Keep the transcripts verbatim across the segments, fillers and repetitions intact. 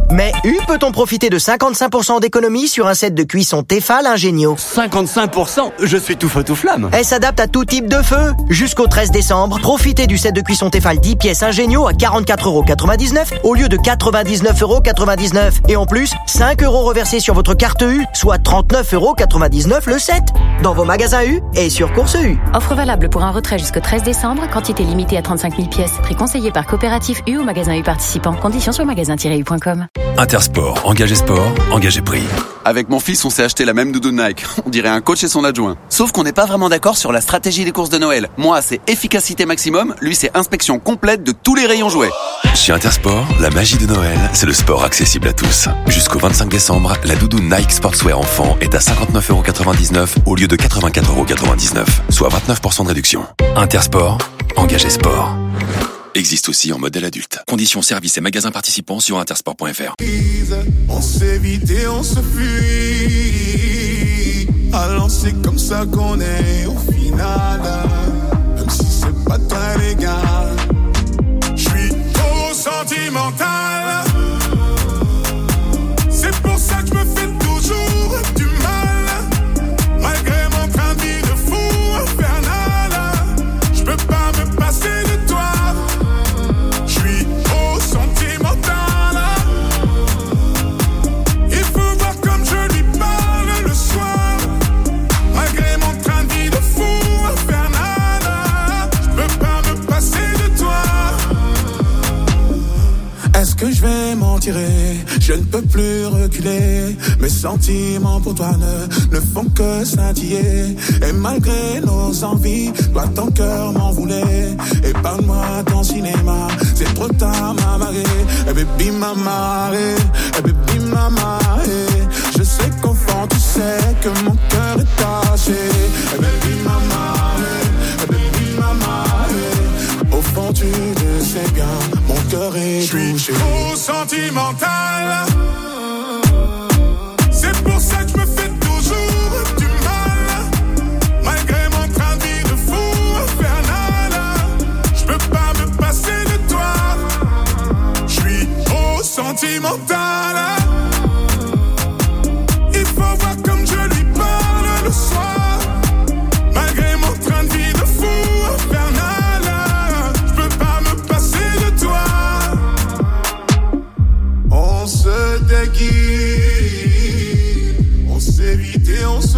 Mais U peut-on profiter de cinquante-cinq pour cent d'économie sur un set de cuisson Tefal Ingenio. cinquante-cinq pour cent? Je suis tout feu tout flamme. Elle s'adapte à tout type de feu. Jusqu'au treize décembre, profitez du set de cuisson Tefal dix pièces Ingenio à quarante-quatre euros quatre-vingt-dix-neuf au lieu de quatre-vingt-dix-neuf euros quatre-vingt-dix-neuf. Et en plus, cinq euros reversés sur votre carte U, soit trente-neuf euros quatre-vingt-dix-neuf le set. Dans vos magasins U et sur Course U. Offre valable pour un retrait jusqu'au treize décembre, quantité limitée à trente-cinq mille pièces. Prix conseillé par Coopérative U ou magasin U participant. Conditions sur magasin tiret u point com. Intersport, engagé sport, engagé prix. Avec mon fils, on s'est acheté la même doudoune Nike. On dirait un coach et son adjoint. Sauf qu'on n'est pas vraiment d'accord sur la stratégie des courses de Noël. Moi, c'est efficacité maximum. Lui, c'est inspection complète de tous les rayons jouets. Chez Intersport, la magie de Noël, c'est le sport accessible à tous. Jusqu'au vingt-cinq décembre, la doudoune Nike Sportswear enfant est à cinquante-neuf euros quatre-vingt-dix-neuf au lieu de quatre-vingt-quatre euros quatre-vingt-dix-neuf, soit vingt-neuf pour cent de réduction. Intersport, engagé sport. Existe aussi en modèle adulte. Conditions, services et magasins participants sur intersport point f r. On s'évite et on se fuit. Alors c'est comme ça qu'on est au final. Même si c'est pas très légal. J'suis trop sentimental. C'est pour ça que je me fais toujours du mal. Malgré mon train de vie de fou infernal. J'peux pas me passer de toi. J'suis trop sentimental. Il faut voir comme je lui parle le soir. Malgré mon train de vie de fou infernal. J'peux pas me passer de toi. Est-ce que je vais m'en tirer? Je ne peux plus reculer. Mes sentiments pour toi ne, ne font que scintiller. Et malgré nos envies, toi ton cœur m'en voulait. Épargne-moi ton cinéma, c'est trop tard ma marée. Eh baby mama, eh baby mama, eh. Je sais qu'au fond tu sais que mon cœur est taché. Eh baby mama, eh baby mama, eh. Au fond tu le sais bien, mon cœur est touché. Je suis trop sentimental. C'est pour ça que je me fais toujours du mal. Malgré mon train de vie de fou infernal. Je peux pas me passer de toi. Je suis trop sentimental. Il faut voir comme je lui parle le soir. Malgré mon train de vie de fou infernal. Je peux pas me passer de toi. On se déguise, on s'évite et on se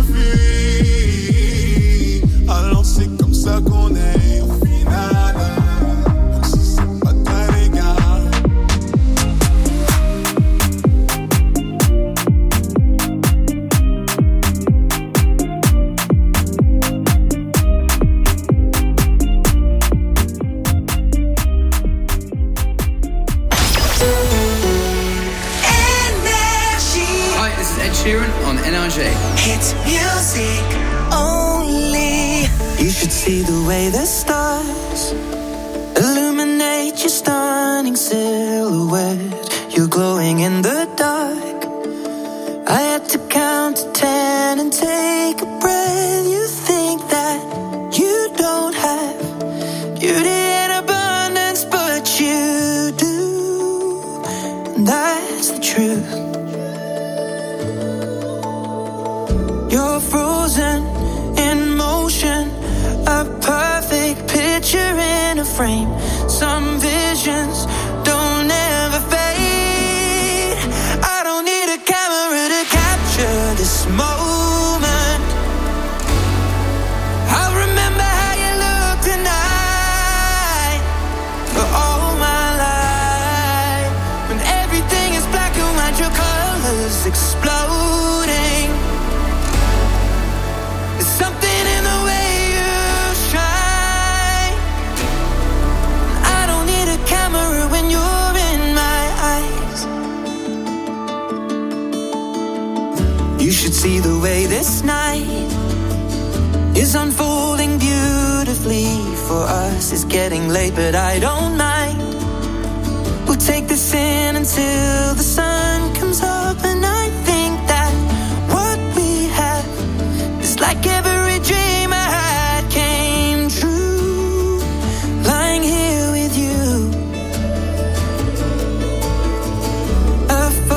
fuit. Alors c'est comme ça qu'on est au final. Même si c'est pas très légal. Sheeran on N R J. It's music only. You should see the way the stars illuminate your stunning silhouette. You're glowing in the dark. I had to count to ten and take a breath. You think that you don't have beauty in abundance, but you do. And that's the truth. You're frozen in motion, a perfect picture in a frame. Some visions don't ever fade. I don't need a camera to capture this moment. I'll remember how you look tonight for all my life. When everything is black and white, your colors exploding. Something in the way you shine. I don't need a camera when you're in my eyes. You should see the way this night is unfolding beautifully for us. It's getting late, but I don't mind. We'll take this in until the sun comes up, and I think that what we have is like every dream I had came true. Lying here with you, a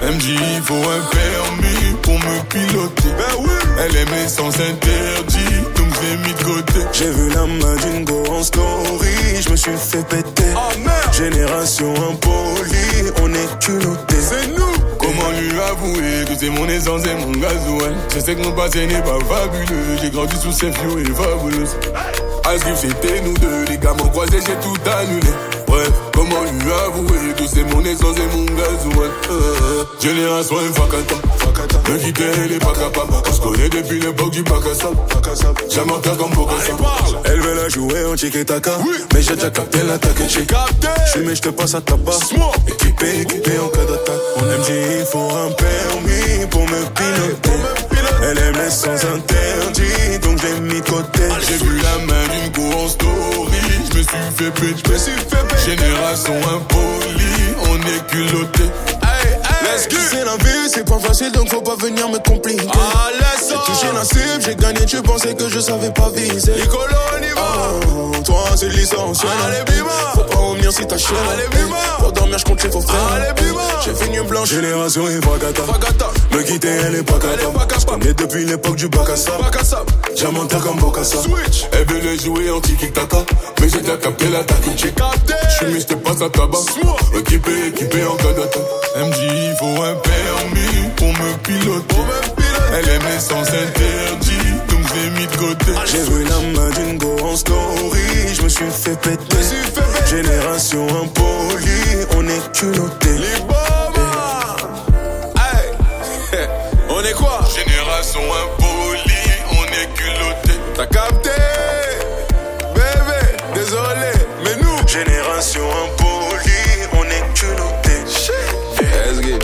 Elle me dit il faut un permis pour me piloter. Ben oui. Elle aimait sans interdit, donc je l'ai mis de côté. J'ai vu la main d'une go en story, je me suis fait péter. Oh merde. Génération impolie, on est culotté. C'est nous. Comment lui avouer que c'est mon essence et mon gasoil. Je sais que mon passé n'est pas fabuleux. J'ai grandi sous ces vieux et fabuleuse. Asgrif c'était nous deux, les gars m'ont croisé, j'ai tout annulé. Bref, comment lui avouer que c'est mon essence et mon gasoil. euh, Génération Fakata, me quitter elle est pas capable. On se connaît depuis l'époque du bac à sable. Jamais en comme Bokassa. Elle veut la jouer en tiki-taka, oui. Mais j'ai déjà capté l'attaque. J'ai capté. Je mais je te passe à tabac. Équipé, équipé en cas d'attaque. On aime dit il faut un permis pour me piloter. Elle aime les sans interdit, donc j'ai mis de côté. J'ai vu la main d'une go en story, je me suis fait péter. Génération impolie, on est culotté. Hey, hey, c'est la vie, c'est pas facile, donc faut pas venir me compliquer. Ah, laisse j'ai touché la cible, j'ai gagné, tu pensais que je savais pas viser. Nicolo, on y va. Oh, toi c'est l'essentiel. Allez, bima. Faut pas revenir si t'as chier. Allez, bima. Pour dormir, je compte les faux frères. Allez, bima. J'ai fait une blanche. Génération et Fakata. Fakata. Me quitter, elle est pas capable. Je connais depuis l'époque du bac à sable. Diamanta comme Bokassa. Switch. Elle veut jouer en tiki-taka, mais j'ai déjà capté l'attaque. J'ai capté. Je suis mis, je te passe à tabac. Équipé, équipé en cas d'attaque. Elle me dit il faut un permis pour me piloter. Elle aimait sans interdit, donc je l'ai mis de côté. J'ai vu la main d'une go en story, je me suis fait péter. Génération impolie, on est culotté. Les bombes. Hey. On est quoi? Génération impolie, on est culotté. T'as capté? Bébé, désolé, mais nous. Génération impolie, on est culotté. Let's get.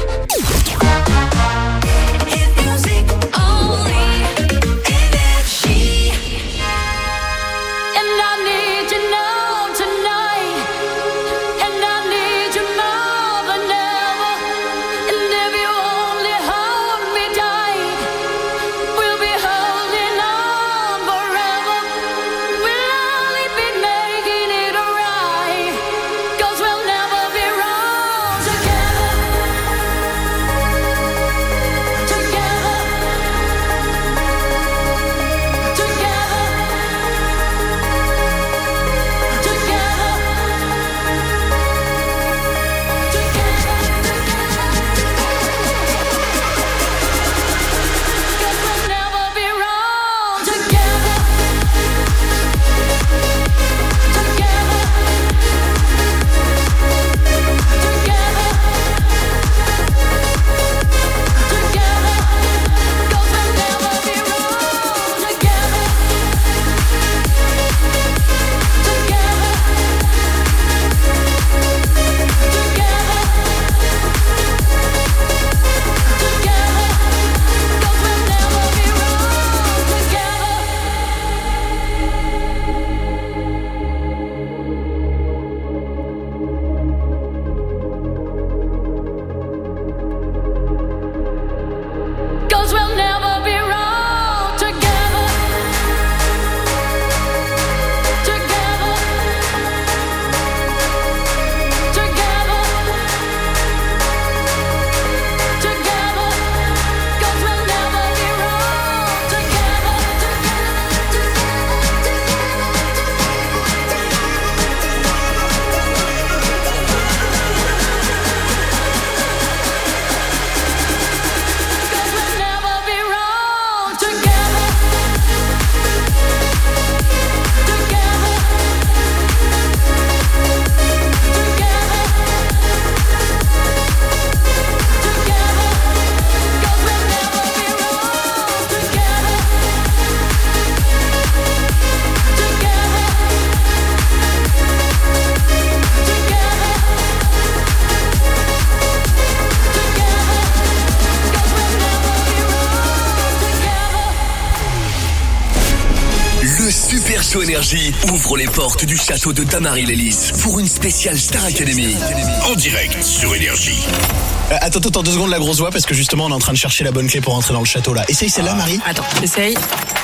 Énergie ouvre les portes du château de Damary-Lélis pour une spéciale Star Academy. En direct sur Énergie. Euh, attends, attends, deux secondes la grosse voix parce que justement on est en train de chercher la bonne clé pour entrer dans le château là. Essaye celle-là, Marie. Attends, essaye.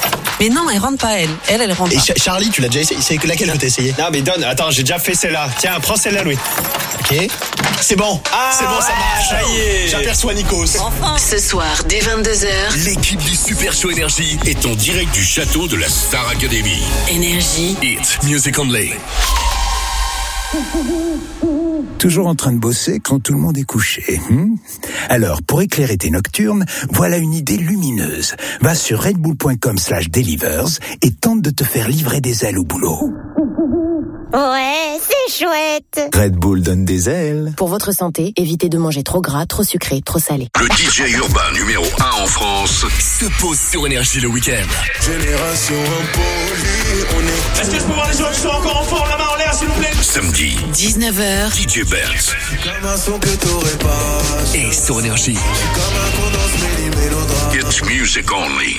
Mais non, elle rentre pas, elle. Elle, elle rentre Et pas. Ch- Charlie, tu l'as déjà essayé? C'est laquelle que t'as essayé? Non, mais donne, attends, j'ai déjà fait celle-là. Tiens, prends celle-là, Louis. Ok. C'est bon. Ah, c'est bon, ça marche. ça y est. J'aperçois Nikos. Enfin. Ce soir, dès vingt-deux heures, l'équipe du Super Show Énergie est en direct du château de la Star Academy. Énergie. Hit Music Only. Toujours en train de bosser quand tout le monde est couché. Hmm Alors, pour éclairer tes nocturnes, voilà une idée lumineuse. Va sur redbull.com slash delivers et tente de te faire livrer des ailes au boulot. Ouais, c'est chouette. Red Bull donne des ailes. Pour votre santé, évitez de manger trop gras, trop sucré, trop salé. Le D J urbain numéro un en France se pose sur Énergie le week-end. Génération impolie, on est... Est-ce que je peux voir les gens qui sont encore en forme, la main en l'air, s'il vous plaît? Samedi, dix-neuf heures. D J Bertz. Comme un son que t'aurais pas. Et sur Énergie. Comme un condense méli-mélodrame. It's music only.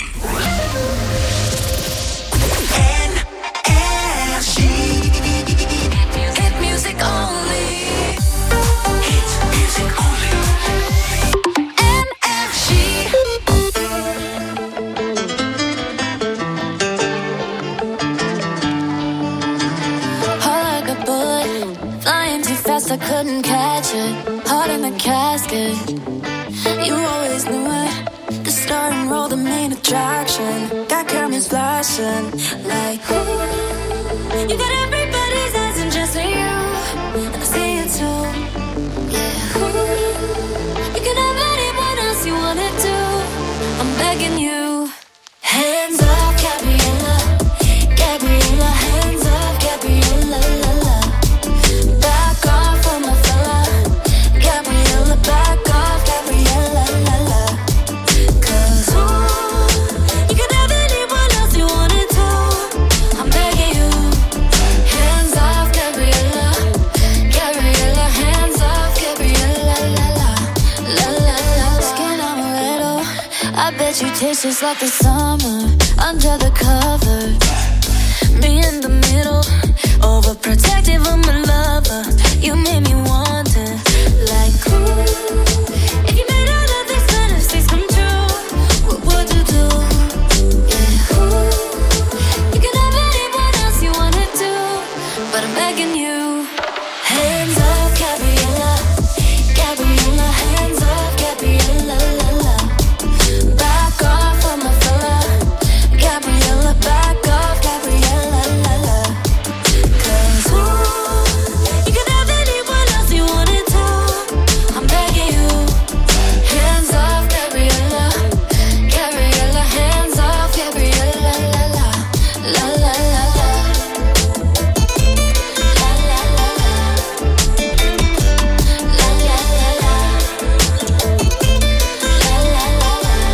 I couldn't catch it, heart in the casket. You always knew it, the star and roll, the main attraction. Got cameras flashing, like ooh. You got everybody's eyes and just for you, and I see it too. Yeah, ooh. You can have anyone else you wanted to. I'm begging you, hands off, Gabriella, Gabriella, hands off, Gabriella, la la. Back off on my fella, Gabriella, back off, Gabriella, la la. Cause ooh, you can have anyone else you wanted to. I'm begging you, hands off, Gabriella, Gabriella, hands off, Gabriella, la la, la la la. Skin amaretto, I bet you taste just like the summer under the covers. Me in the middle, overprotective of my lover. You made me wonder, like ooh, if you made all of these fantasies come true, what would you do? Yeah, ooh, you can have anyone else you wanted to, but I'm begging you, hands off, Gabriella, Gabriella, hands off, Gabriella, la la. Back off on my fella, Gabriella, back off, Gabriella, la la. Cause ooh, you can have anyone else you wanted to. I'm begging you, hands off, Gabriella, Gabriella, hands off, Gabriella, la la, la la la la, la la la la, la la la la, la la la la.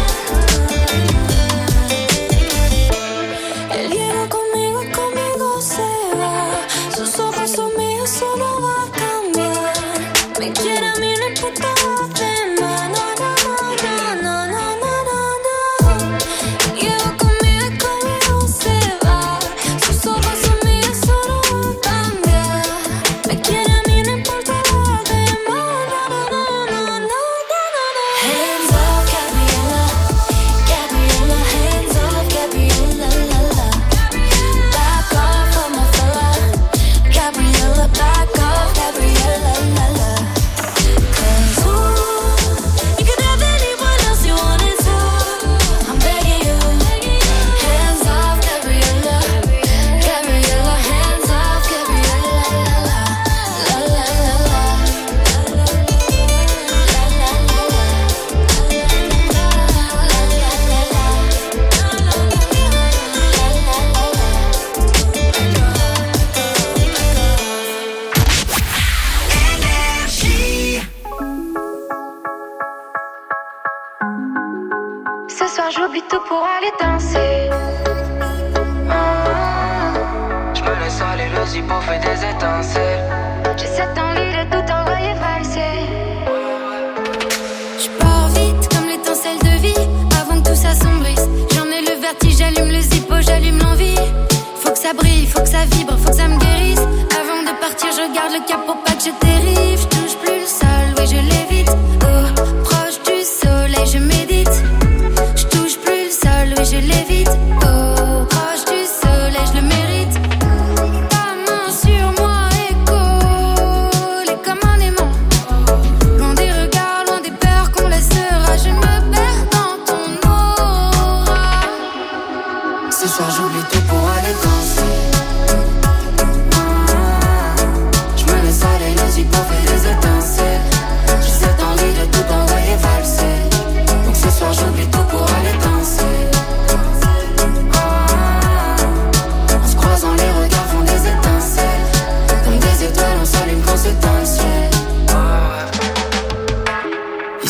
El hielo conmigo, conmigo se va. Sus ojos son míos, eso no va a cambiar. Me quiere a mí, no importa lo demás. No, no, no, no, no, no, no, no. El hielo conmigo, conmigo se va. Sus ojos son míos, eso no va a cambiar. Me quiere a mí, no importa lo demás. No, no, no, no, no, no, no. Hands off, Gabriella, Gabriella, hands off, Gabriella, la la. Back off on my fella, Gabriella, back off, Gabriella, la la. Cause ooh, you can have anyone else you wanted to. I'm begging you, hands off, Gabriella, Gabriella, hands off, Gabriella, la la, la la la la, la la la la, la la la la, Ce soir j'oublie tout pour aller danser. Ah. Je me laisse aller, le zippo fait des étincelles. J'ai cette envie de tout envoyer valser. Je pars vite comme l'étincelle de vie. Avant que tout s'assombrisse, j'en ai le vertige, j'allume le zippo, j'allume l'envie. Faut que ça brille, faut que ça vibre, faut que ça me guérisse. Avant de partir, je garde le cap pour pas que je dérive. Je touche plus le sol, oui je l'évite. Oh, proche du soleil, je médite. Je touche plus le sol, oui je l'évite. Oh.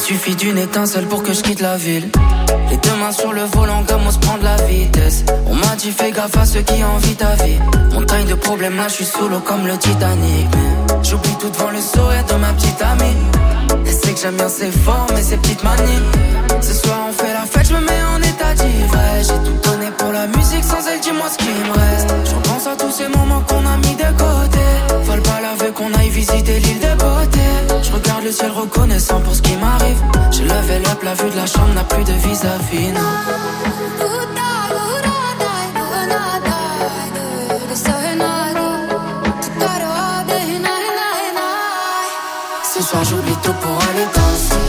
suffit d'une étincelle pour que je quitte la ville. Les deux mains sur le volant comme on se prend de la vitesse. On m'a dit fais gaffe à ceux qui envient ta vie. Montagne de problèmes là je suis sous l'eau comme le Titanic. J'oublie tout devant le sourire de ma petite amie. Elle sait que j'aime bien ses formes et ses petites manies. Ce soir on fait la fête, je me mets en état d'ivresse. J'ai tout donné pour la musique, sans elle dis-moi ce qu'il me reste. Je repense à tous ces moments qu'on a mis de côté. Faut pas laver qu'on aille visiter l'île de beauté. Je regarde le ciel reconnaissant pour ce qui m'arrive. J'ai levé up, la vue de la chambre n'a plus de vis-à-vis, non. Ce soir j'oublie tout pour aller danser.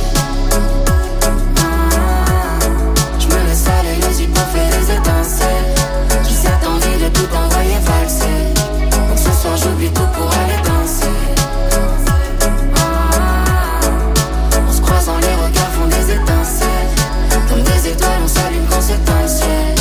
Je me laisse aller, les yeux pour faire des étincelles. J'ai cette envie de tout envoyer valser. Donc ce soir j'oublie tout pour aller danser. On se croise dans les regards, font des étincelles. Comme des étoiles, on s'allume quand c'est dans le ciel.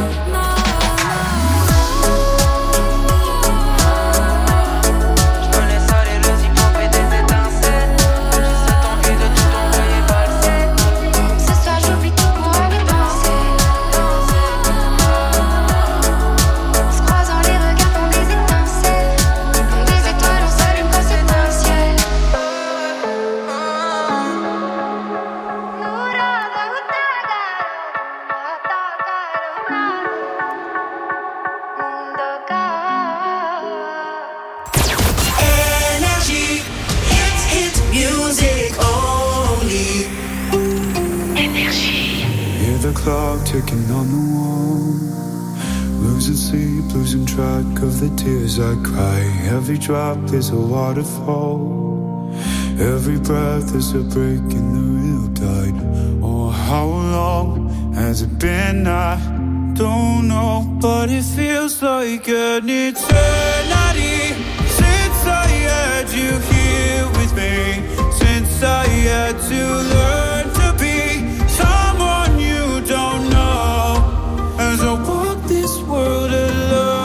Ticking on the wall, losing sleep, losing track of the tears I cry. Every drop is a waterfall, every breath is a break in the real tide. Oh, how long has it been? I don't know, but it feels like an eternity since I had you here with me, since I had to learn to be someone you don't know. As I walk this world alone,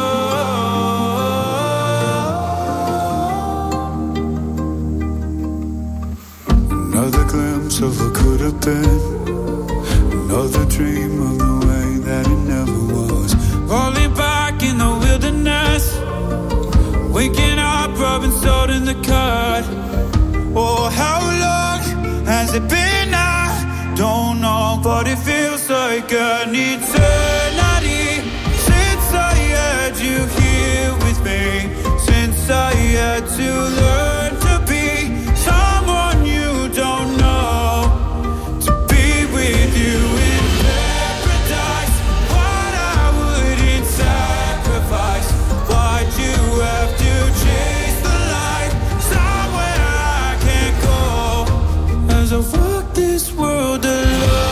another glimpse of what could have been, another dream of the way that it never was. Rolling back in the wilderness, waking up, rubbing salt in the cut. Oh, how long has it been? I don't know, but it feels like an eternity since I had you here with me, since I had to learn to be someone you don't know, to be with you in paradise. What I wouldn't sacrifice. Why'd you have to chase the light somewhere I can't go? As I walk this world alone,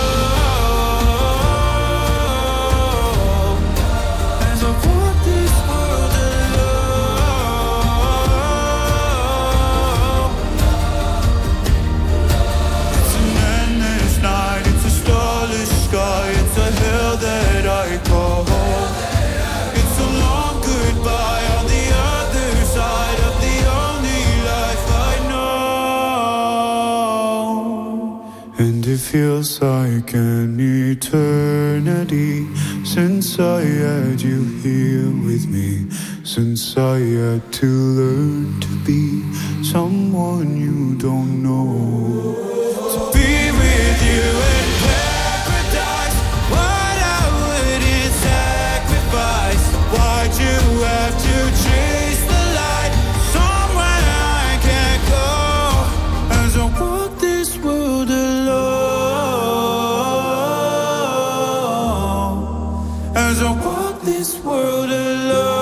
as I walk this world alone. It's an endless night, it's a starless sky, it's a hell that I call home. It's a long goodbye on the other side of the only life I know. And it feels like an eternity since I had you here with me, since I had to learn to be someone you don't know. To be with you in paradise, what I wouldn't sacrifice. Why'd you have to chase the light somewhere I can't go? As I walk this world alone, as I walk this world alone.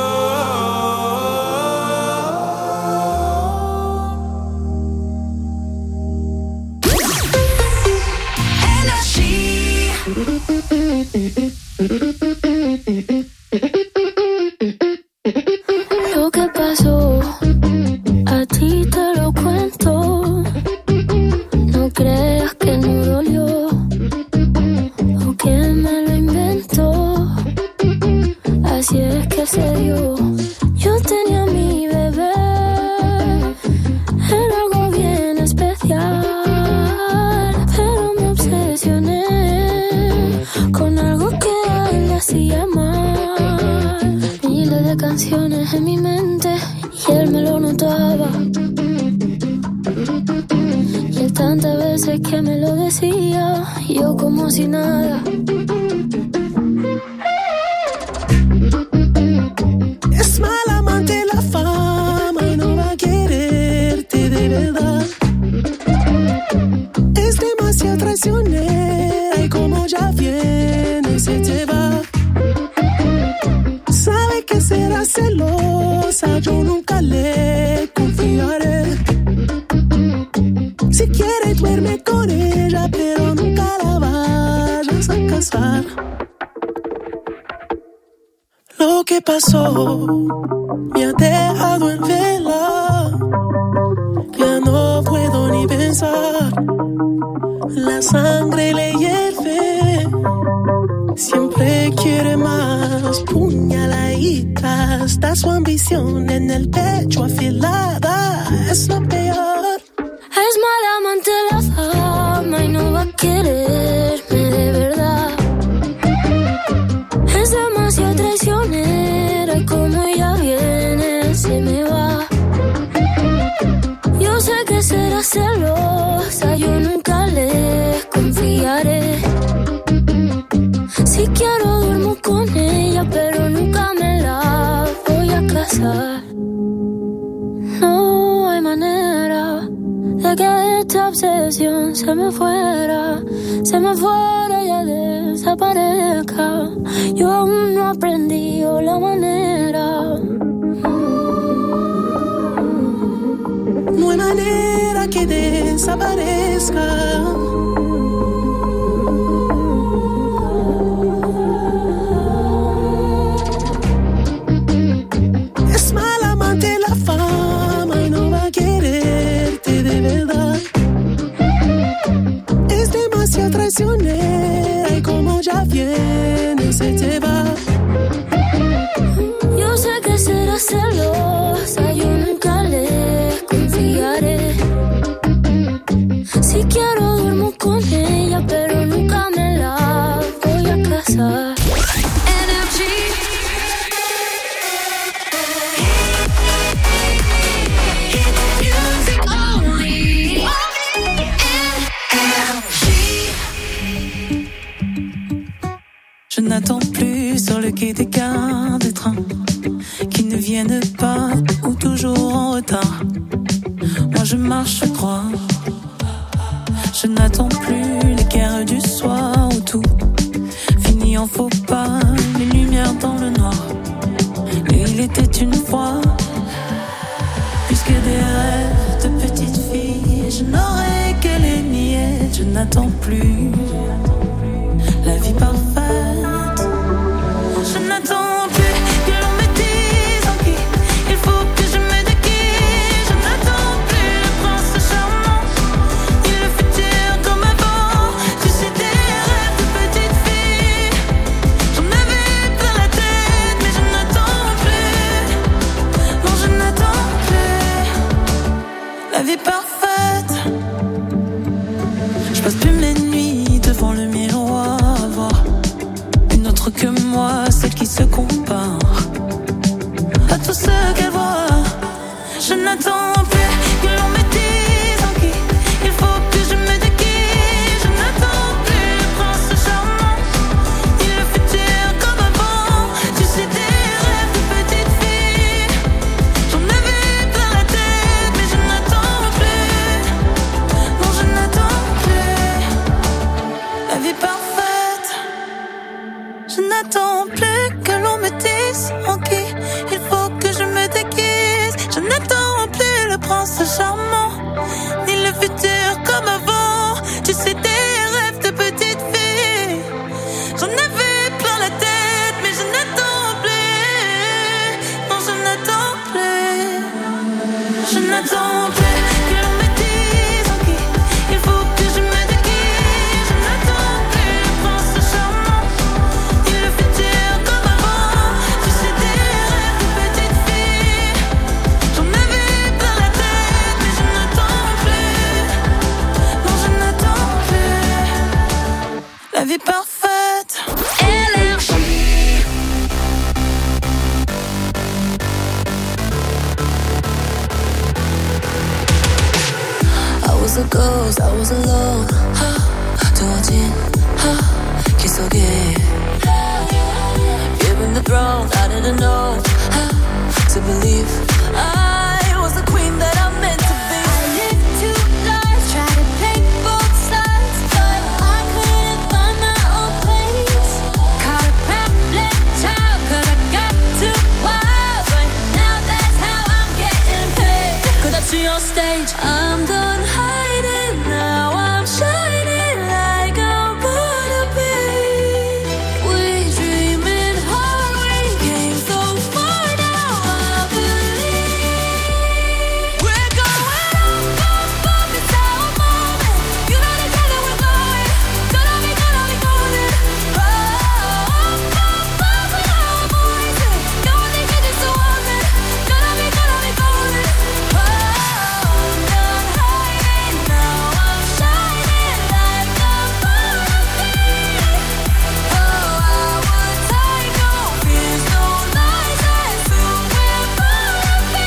Lo que pasó, a ti te lo cuento. No creas que no dolió, o que me lo inventó. Así es que se dio. Yo tenía a mi bebé, era algo bien especial, pero en mi mente y él me lo notaba. Y él tantas veces que me lo decía, yo como si nada. Es mal amante la fama y no va a quererte de verdad. Es demasiado traicionera y como ya viene se te va. Sabe que será celosa, yo nunca le confiaré. Si quiere duerme con ella, pero nunca la vayas a casar. Lo que pasó me ha dejado en vela. Ya no puedo ni pensar. La sangre le hierve. Siempre quiere más. Puñaladita. Está su ambición en el pecho afilada. Es lo peor. Es mala amante la fama y no va a quererme de verdad. Es demasiado traicionera y como ella viene se me va. Yo sé que será celosa, yo nunca le confiaré. Si quiero duermo con ella, pero nunca me la voy a casar. No hay manera de que esta obsesión se me fuera, se me fuera y ya desaparezca. Yo aún no aprendí la manera. No hay manera que desaparezca. Es mal amante la fama y no va a quererte de verdad. Es demasiado traicionera y como ya viene se te va. Yo sé que será celosa, yo nunca le confiaré. Si quiero duermo con ella, pero nunca me la voy a casar. Je n'attends plus sur le quai des gares de train qui ne viennent pas ou toujours en retard. Moi je marche, je crois. Je n'attends plus les guerres du soir où tout finit en faux pas, les lumières dans le noir. Et il était une fois, puisque des rêves de petite fille, je n'aurais que les miettes. Je n'attends plus la vie parfaite. Je n'attends plus que l'on me dise en qui il faut que je me déguise. Je n'attends plus le prince charmant ni le futur comme avant. Tu sais des rêves de petite fille, j'en avais plein la tête, mais je n'attends plus. Non, je n'attends plus la vie parfaite. Je passe plus mes nuits devant le miroir à voir une autre que moi, celle qui se compare à tout ce qu'elle voit. Je n'attends plus que l'on me dise en qui il faut que je me déguise. Je n'attends plus le prince charmant ni le futur comme avant. Tu sais des rêves de petite fille, j'en avais plein la tête, mais je n'attends plus. Non, je n'attends plus la vie parfaite. Je n'attends plus que l'on me dise en qui il faut que je me déguise. Je n'attends plus le prince charmant ni le futur comme avant. Tu sais des rêves de petite fille, j'en avais plein la tête, mais je n'attends plus. Non, je n'attends plus. Je n'attends plus que l'on me dise en qui il faut que je me déguise. Je n'attends plus le prince charmant ni le futur comme avant. Tu sais des rêves de petite fille, j'en avais plein la tête, mais je n'attends plus. Non, je n'attends plus la vie parfaite. Énergie. goes, I was alone. 두어진 길 속에 given the throne, I didn't know how to believe I was the queen that I'm meant to be. I lived two lives, tried to take both sides, but I couldn't find my own place. Caught a problem child, cause I got too wild, but now that's how I'm getting paid. Cause I see on stage, I'm done hiding, now I'm shining like I'm born to be. We dreaming hard, we came so far, now I believe we're going up, up, up, it's our moment. You know they say that we're going, gonna be, gonna be golden. Oh, up, up, up, with our voices. No one they can just want it. Gonna be, gonna be golden. Oh, I'm done hiding, now I'm shining like I'm born to be. Oh, I would take no fears, no lies, that's who we're born to be.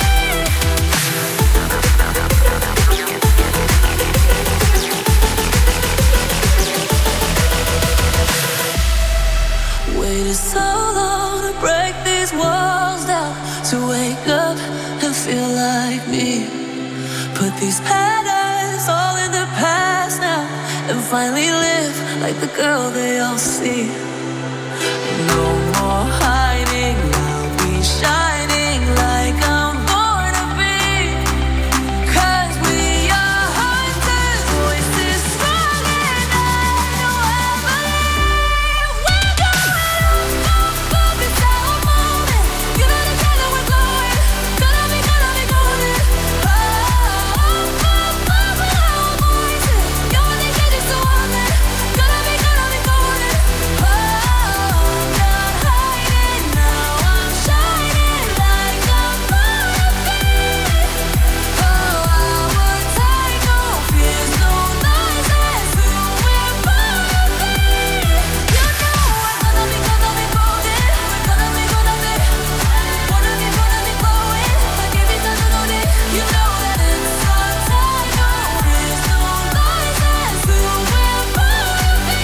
Waited so long to break these walls down, to wake up and feel like me. Put these patterns all in the past now, and finally live like the girl they all see. No more hiding, I'll be shining like I'm born to be. Cause we are hunters, voices strong and I know I believe we're going up, up, up, it's our moment. You know they say that we're going, gonna be, gonna be golden. Oh, up, up, up, with our voices. No one they can just want it. Gonna be, gonna be golden. Oh, I'm done hiding, now I'm shining like I'm born to be. Oh, I would take no fears, no lies, that's who we're born to be. You know we're gonna be, gonna be golden. We're gonna be, gonna be, gonna be, gonna be glowing. I give it to the day. You know that it's our time. No fears, no lies, that's who we're born to be.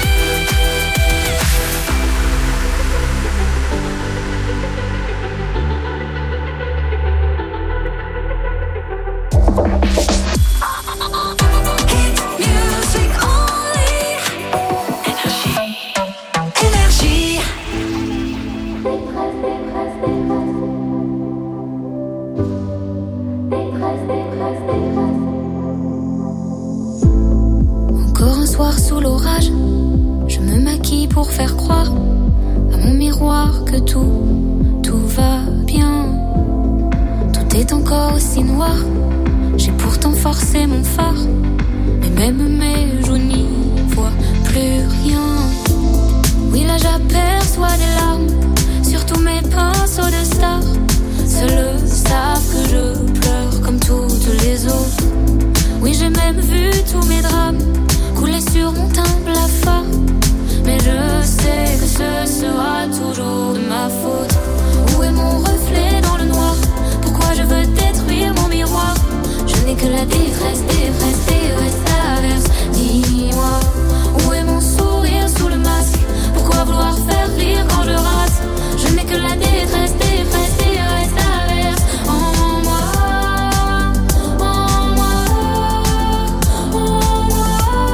Music only. Énergie. Encore un soir sous l'orage, je me maquille pour faire croire à mon miroir que tout, tout va bien. Tout est encore aussi noir, j'ai pourtant forcé mon phare, mais même mes joues n'y voient plus rien. Oui, là j'aperçois des larmes sur tous mes pinceaux de stars. Seuls savent que je pleure comme toutes les autres. Oui, j'ai même vu tous mes drames couler sur mon teint blafard. Mais je sais que ce sera toujours de ma faute. Où est mon reflet dans le noir? Pourquoi je veux détruire mon miroir? Je n'ai que la détresse, détresse, détresse, traverse. Dis-moi, où est mon sourire sous le masque? Pourquoi vouloir faire rire quand je rate? Je n'ai que la détresse, détresse, détresse, traverse. En moi, en moi, en moi.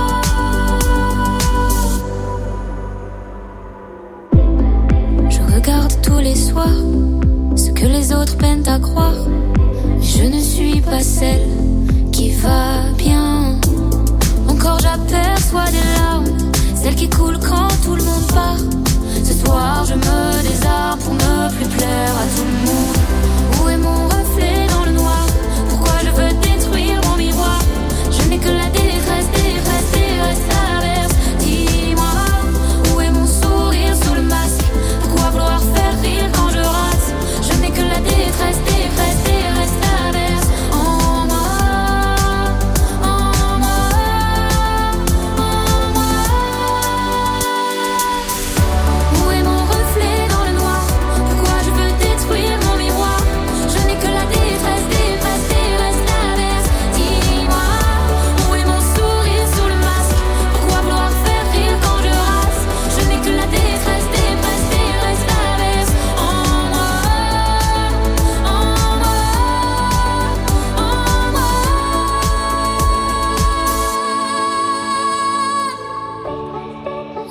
Je regarde tous les soirs ce que les autres peinent à croire, mais je ne suis pas celle qui va bien. Encore j'aperçois des larmes, celles qui coulent quand tout le monde part. Ce soir je me désarme pour ne plus plaire à tout le monde. Où est mon reflet dans le noir? Pourquoi je veux détruire mon miroir? Je n'ai que la détresse, détresse, détresse, traverse. Dis-moi, où est mon sourire sous le masque? Pourquoi vouloir faire rire quand je rate? Je n'ai que la détresse, détresse, détresse, traverse. En moi, en moi, en moi. Où est mon reflet dans le noir? Pourquoi je veux détruire mon miroir? Je n'ai que la détresse.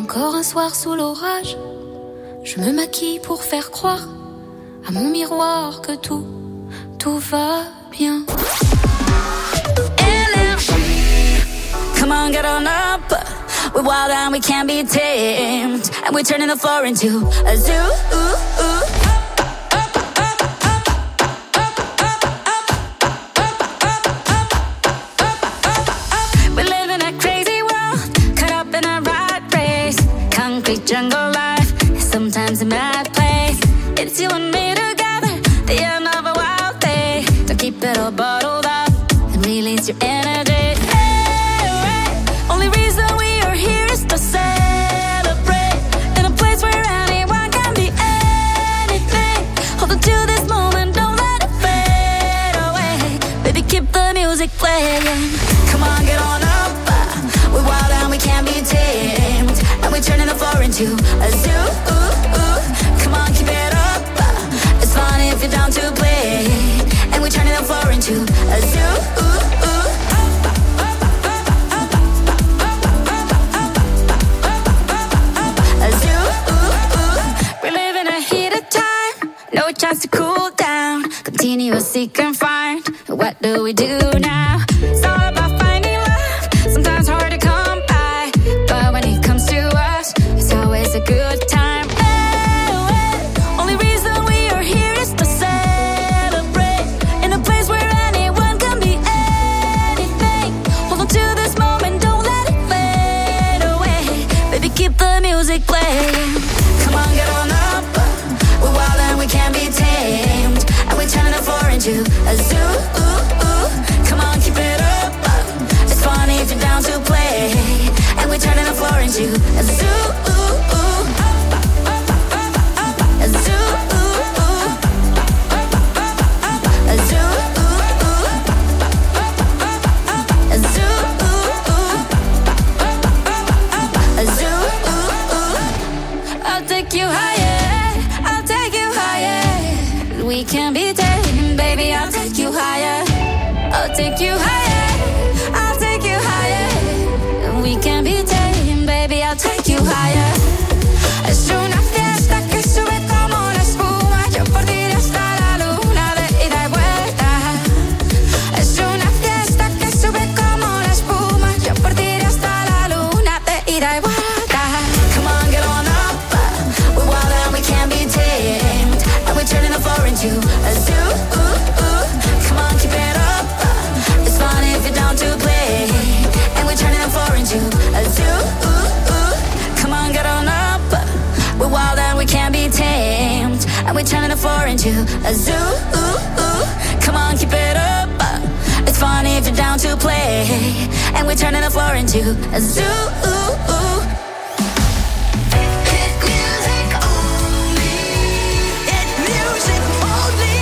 Encore un soir sous l'orage, je me maquille pour faire croire à mon miroir que tout, tout va bien. Energy, come on, get on up. We're wild and we can't be tamed, and we're turning the floor into a zoo. Ooh, ooh. Jungle life is sometimes a mad place. It's you and me together, the end of a wild day. Don't keep it all bottled up and release your energy. Hey, hey. Only reason we are here is to celebrate in a place where anyone can be anything. Hold on to this moment, don't let it fade away. Baby, keep the music playing. Come on, get on up. We're wild and we can't be tamed, and we're turning the floor into a zoo. Ooh, ooh. Come on, keep it up. It's fun if you're down to play, and we're turning the floor into a zoo. Ooh, ooh. A zoo. Ooh, ooh. We're living a heated time, no chance to cool down. Continuous seek and find. What do we do now? It's all about finding love. Sometimes hard to come by, but when it comes to us, it's always a good time. Hey, hey. Only reason we are here is to celebrate in a place where anyone can be anything. Hold on to this moment, don't let it fade away. Baby, keep the music playing. Come on, get on up. We're wild and we can't be tamed, and we're turning the floor into a zoo. Ooh, ooh. Come on, keep it up. It's fun if you're down to play, and we're turning the floor into a zoo. Ooh, ooh. A zoo. Ooh, ooh. A zoo. Ooh, ooh. A zoo. Ooh, ooh. A zoo. Ooh, ooh. I'll take you higher. I'll take you higher. We can be taken, baby. I'll take you higher. I'll take you higher. I'll take you higher. We can be taken, baby. I'll take you higher. Es una fiesta que sube como la espuma. Yo por ti hasta la luna de ida y vuelta. Es una fiesta que sube como la espuma. Yo por ti hasta la luna de ida y vuelta. Come on, get on up. We're wild and we can't be tamed, and we're turning the floor into a zoo. Ooh, ooh. Come on, keep it up. It's fun if you're down to play, and we're turning the floor into a zoo. Ooh, ooh. Come on, get on up. We're wild and we can't be tamed, and we're turning the floor into a zoo. Ooh, ooh. Come on, keep it up. It's fun if you're down to play, and we're turning the floor into a zoo. Ooh, ooh. Hit music only. Hit music only.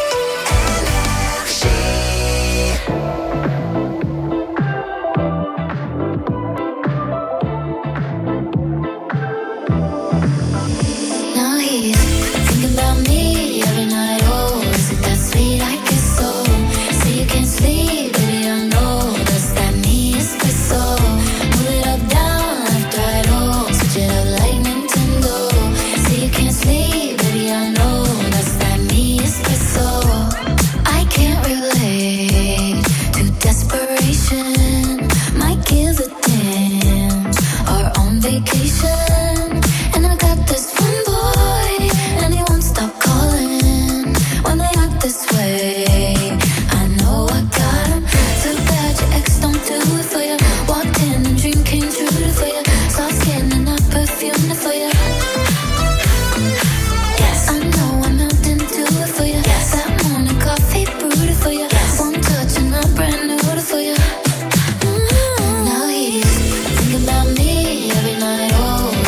Now he's thinking about me every night. Oh, is it that sweet I guess so? Say you can't sleep, baby, I know. Does that mean it's so? Move it up, down, left, right, oh. Switch it up like Nintendo. Say you can't sleep, baby, I know. Does that mean it's so? I can't relate to desperation. My kids are dance are on vacation, and I got this one boy, and he won't stop calling when they act this way. I know I got him. Too bad your ex don't do it for you. Walked in and dream came true for you. Soft skin and I perfumed it for you. Yes, I know I melted into it for you. Yes, that morning coffee brewed it for you. Yes, one touch and I brand new it for you. Mm-hmm. Now he's thinking about me every night. Oh,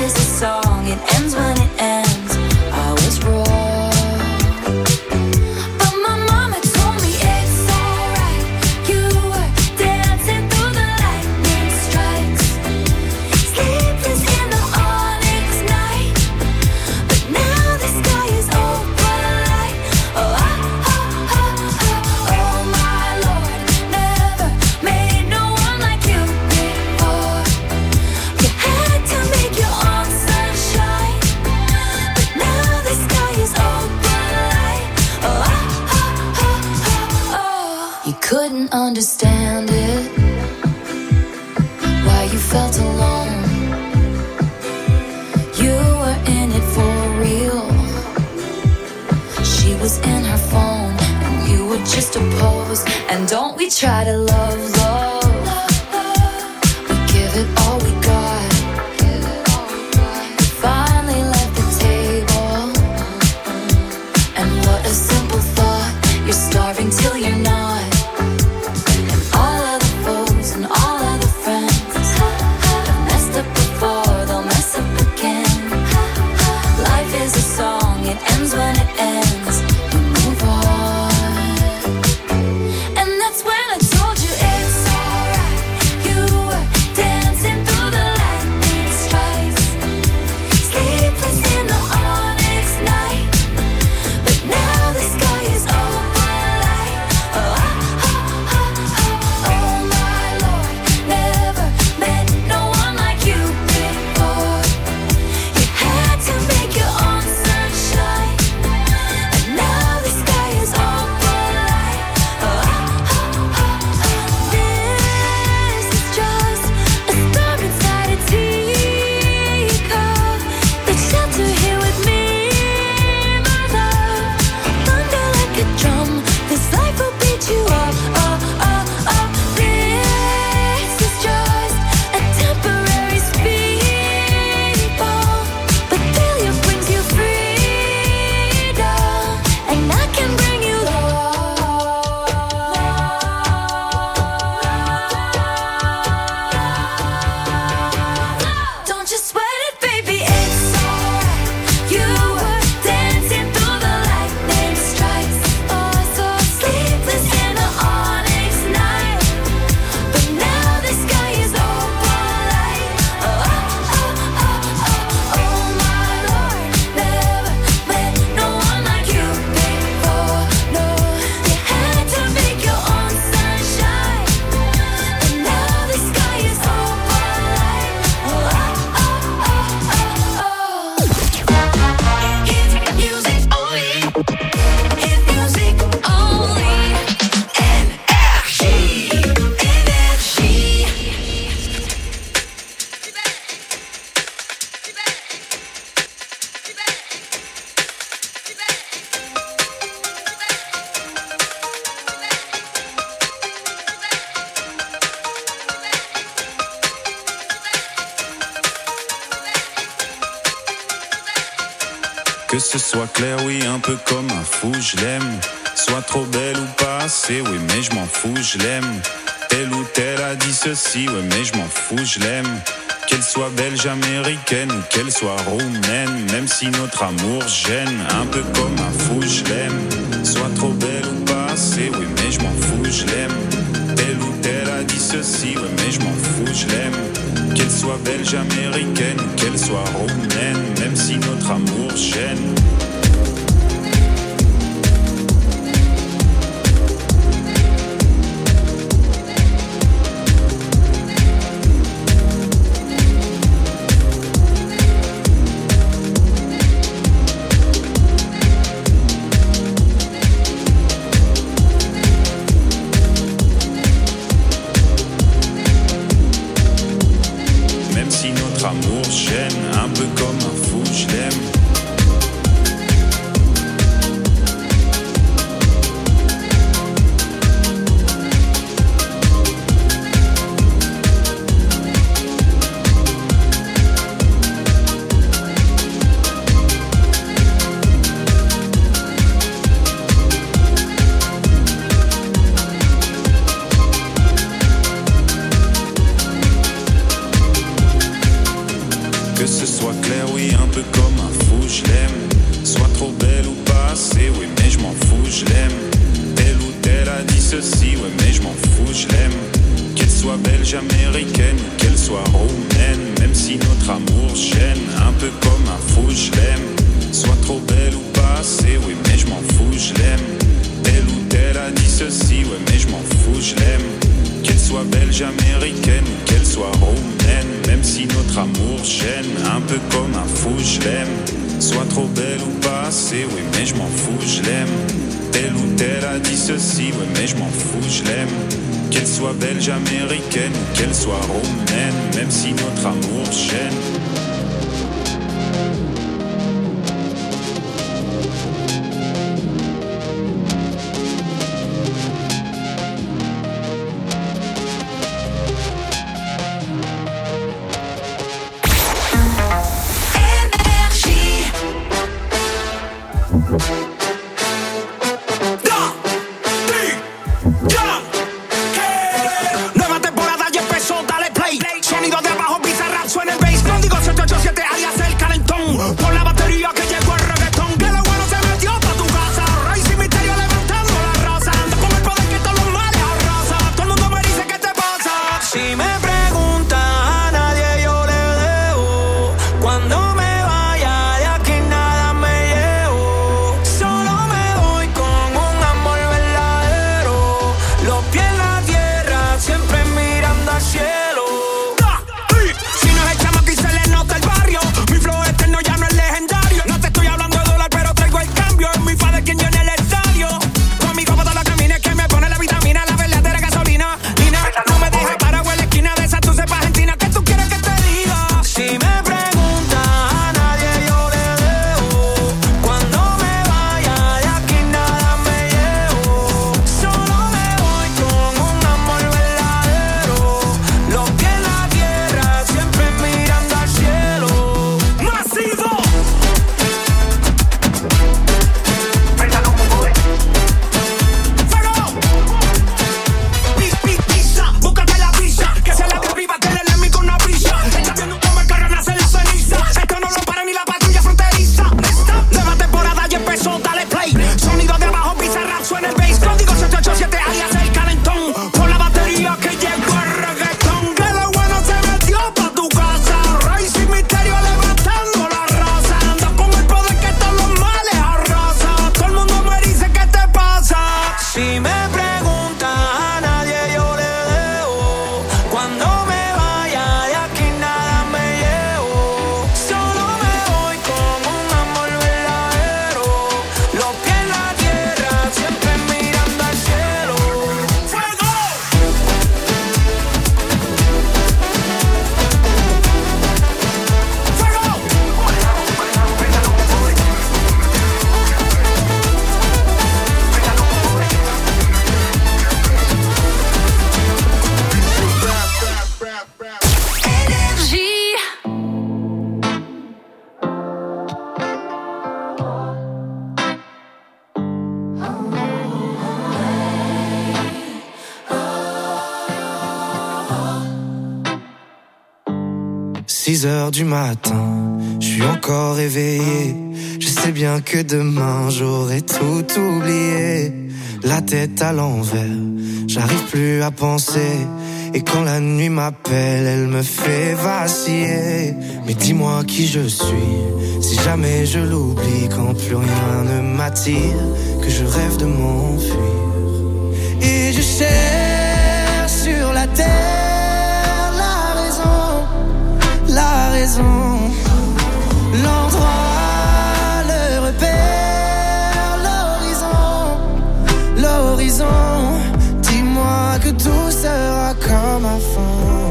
is a song, it ends when it ends. I was wrong, but my mama told me it's alright. You were dancing through the lightning strikes, sleepless in the onyx night. But now the sky is open light. Oh, oh, oh, oh, oh, oh my Lord, never made no one like you before. You had to make your own sunshine, but now the sky is open light. Oh, oh, oh, oh, oh. You couldn't understand it, why you felt alone. You were in it for real. She was in her phone, and you were just a pose. And don't we try to love, love? We give it all we got. We finally left the table, and what a simple thought. You're starving till you're not. And all of the foes and all of the friends have messed up before, they'll mess up again. Life is a song, it ends when it ends. You move on, and that's when I told you it's alright. You were dancing through the lightning strikes, sleepless in the onyx night. But now the sky is open light. Oh, oh, oh, oh, oh my Lord, never met no one like you before. You had to make your own sunshine, and now the sky is open light. Oh, oh, oh, oh. This is just a star inside a teacup. The shelter here with me, my love. Thunder like a drum, this life will beat you up, up, up, up. This is just a temporary speed bump, but failure brings you freedom, and I can bring you love. Don't you sweat it, baby, it's alright. You were dancing through the lightning strikes, oh, so sleepless in the onyx night. But now the sky is open light. Oh, oh, oh, oh, oh, oh my Lord, never met no one like you before. No, you had to make your own sunshine, and now the sky is open light. Oh, oh, oh, oh, oh. Hit music only. Hit music only. Énergie, énergie. Que ce soit clair, oui, un peu comme un fou, je l'aime. Soit trop belle ou pas assez, oui, mais je m'en fous, je l'aime. Telle ou telle a dit ceci, ouais, mais je m'en fous, je l'aime. Qu'elle soit belge, américaine ou qu'elle soit roumaine, même si notre amour gêne, un peu comme un fou, je l'aime. Soit trop belle ou pas assez, oui, mais je m'en fous, je l'aime. Telle ou telle a dit ceci, ouais, mais je m'en fous, je l'aime. Qu'elle soit belge, américaine ou qu'elle soit roumaine, même si notre amour gêne. Même si notre amour gêne, un peu comme un fou, je l'aime. Que ce soit clair, oui, un peu comme un fou, je l'aime. Soit trop belle ou pas assez, oui, mais je m'en fous, je l'aime. Telle ou telle a dit ceci, ouais, mais je m'en fous, je l'aime. Qu'elle soit belge, américaine, ou qu'elle soit roumaine, même si notre amour gêne, un peu comme un fou, je l'aime. Soit trop belle ou pas assez, oui, mais je m'en fous, je l'aime. Telle ou telle a dit ceci, ouais, mais je m'en fous, je l'aime. Qu'elle soit belge, américaine, ou qu'elle soit roumaine, même si notre amour gêne, un peu comme un fou, je l'aime. Soit trop belle ou pas assez, oui, mais je m'en fous, je l'aime. Telle ou telle a dit ceci, ouais, mais je m'en fous, je l'aime. Qu'elle soit belge, américaine, ou qu'elle soit roumaine, même si notre amour gêne. Nueva temporada ya empezó, dale play. Sonido de abajo, Bizarrap, suena el bass. six heures du matin, je suis encore éveillé. Je sais bien que demain j'aurai tout oublié. La tête à l'envers, j'arrive plus à penser. Et quand la nuit m'appelle, elle me fait vaciller. Mais dis-moi qui je suis, si jamais je l'oublie. Quand plus rien ne m'attire, que je rêve de m'enfuir. Et je cherche sur la terre la raison, la raison, l'endroit, le repère, l'horizon, l'horizon. Dis-moi que tout sera comme avant.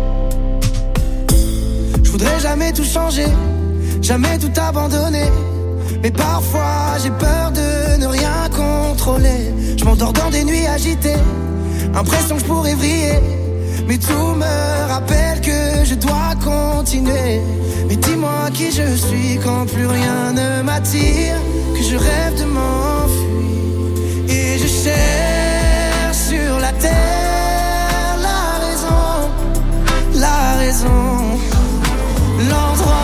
Je voudrais jamais tout changer, jamais tout abandonner. Mais parfois j'ai peur de ne rien contrôler. Je m'endors dans des nuits agitées, impression que je pourrais vriller. Mais tout me rappelle que je dois continuer. Mais dis-moi qui je suis quand plus rien ne m'attire, que je rêve de m'enfuir. Et je cherche sur la terre la raison, la raison, l'endroit,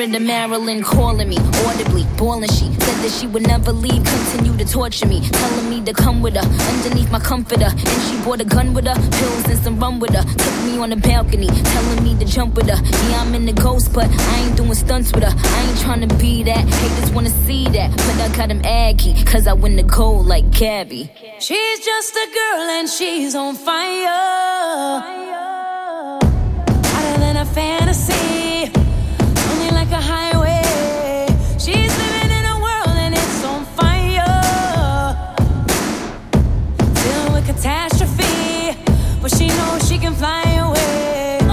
Spirit of Maryland calling me audibly, bawling. She said that she would never leave, continue to torture me, telling me to come with her underneath my comforter. And she brought a gun with her, pills and some rum with her. Took me on the balcony, telling me to jump with her. Yeah, I'm in the ghost, but I ain't doing stunts with her. I ain't trying to be that, haters wanna see that, but I got him aggy, cause I win the gold like Gabby. She's just a girl and she's on fire, hotter than a fantasy, only like a highway. She's living in a world and it's on fire, filled with catastrophe, but she knows she can fly away.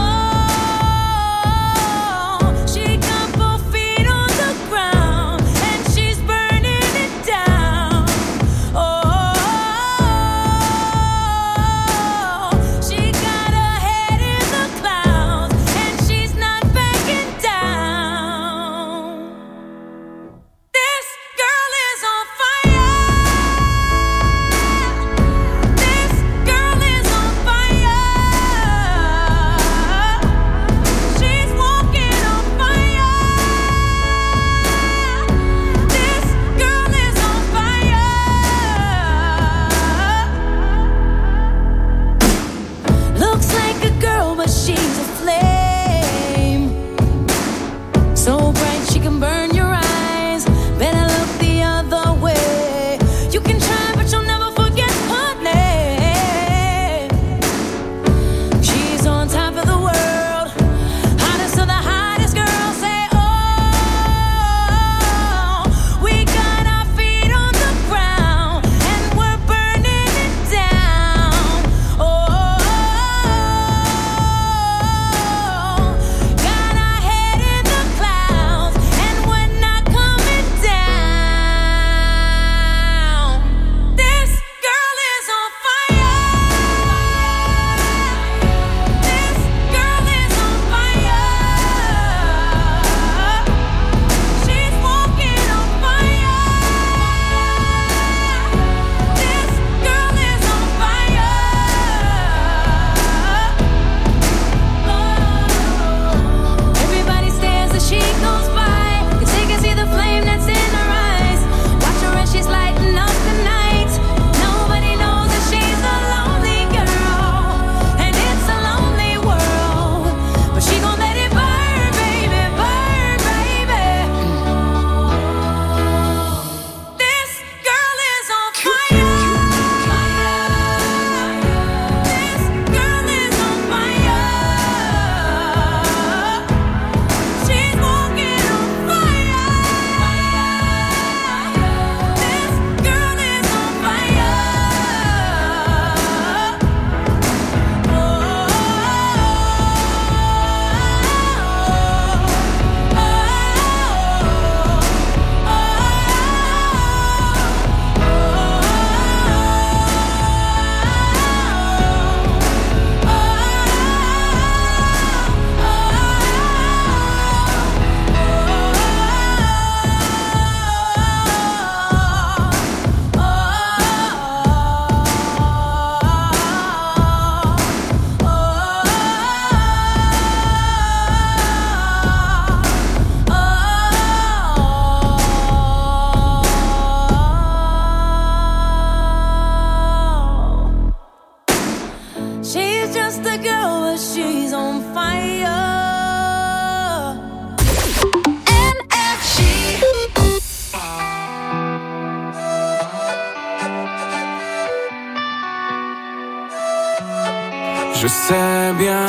Je sais bien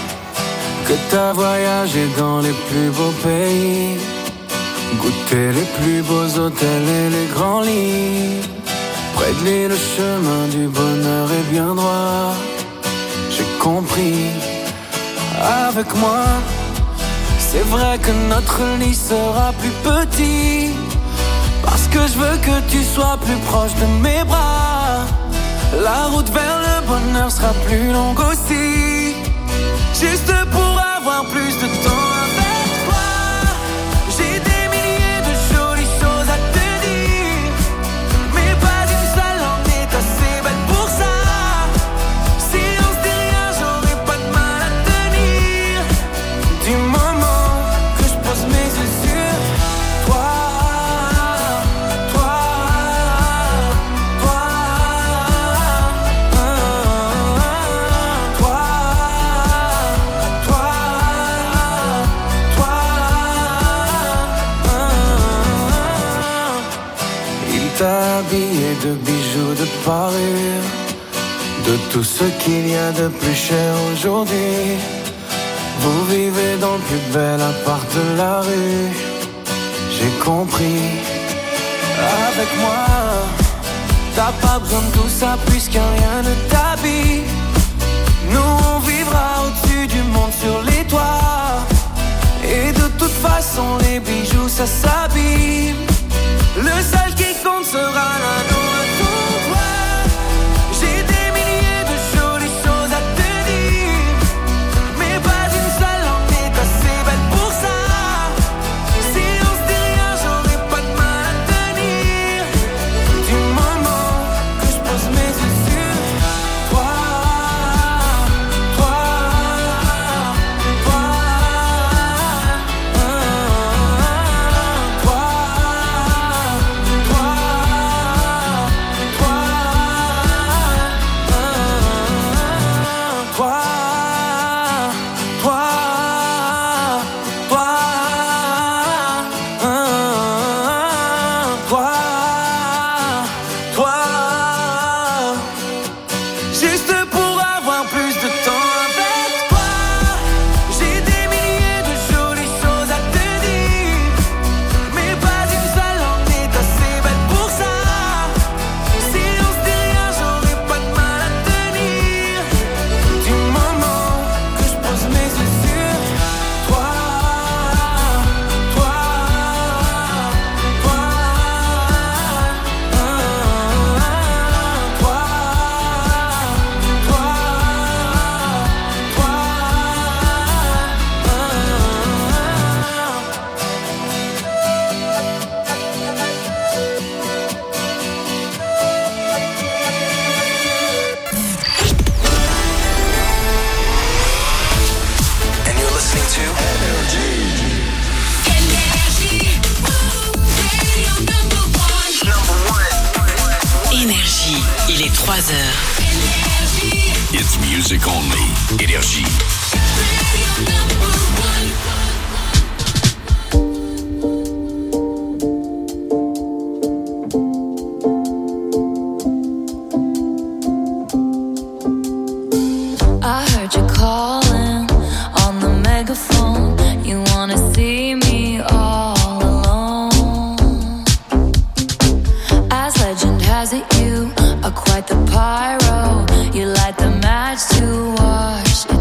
que t'as voyagé dans les plus beaux pays, goûté les plus beaux hôtels et les grands lits. Près de lui, le chemin du bonheur est bien droit. J'ai compris, avec moi, c'est vrai que notre lit sera plus petit, parce que je veux que tu sois plus proche de mes bras. La route vers le bonheur sera plus longue aussi, juste pour avoir plus de temps avec toi. J'ai des milliers de jolies choses à te dire, mais pas une seule en est assez belle pour ça. Si on se dit rien, j'aurais pas de mal à tenir, du moment que je pose mes yeux de bijoux de parure, de tout ce qu'il y a de plus cher aujourd'hui. Vous vivez dans le plus bel appart de la rue, j'ai compris. Avec moi, t'as pas besoin de tout ça puisque rien ne t'habille. Nous on vivra au-dessus du monde sur les toits, et de toute façon les bijoux ça s'abîme. Le seul qui compte sera l'anneau à ton doigt. J'ai des milliers de jolies choses à te dire, mais pas une seule en est assez belle pour ça. Si on se dit rien, j'aurais pas de mal à tenir. Du moment que je pose mes yeux sur toi, toi, toi, trois heures. It's music only. Énergie. I heard you calling on the megaphone. You wanna see me all alone. As legend has it, you are quite the pyro. You light the match to watch it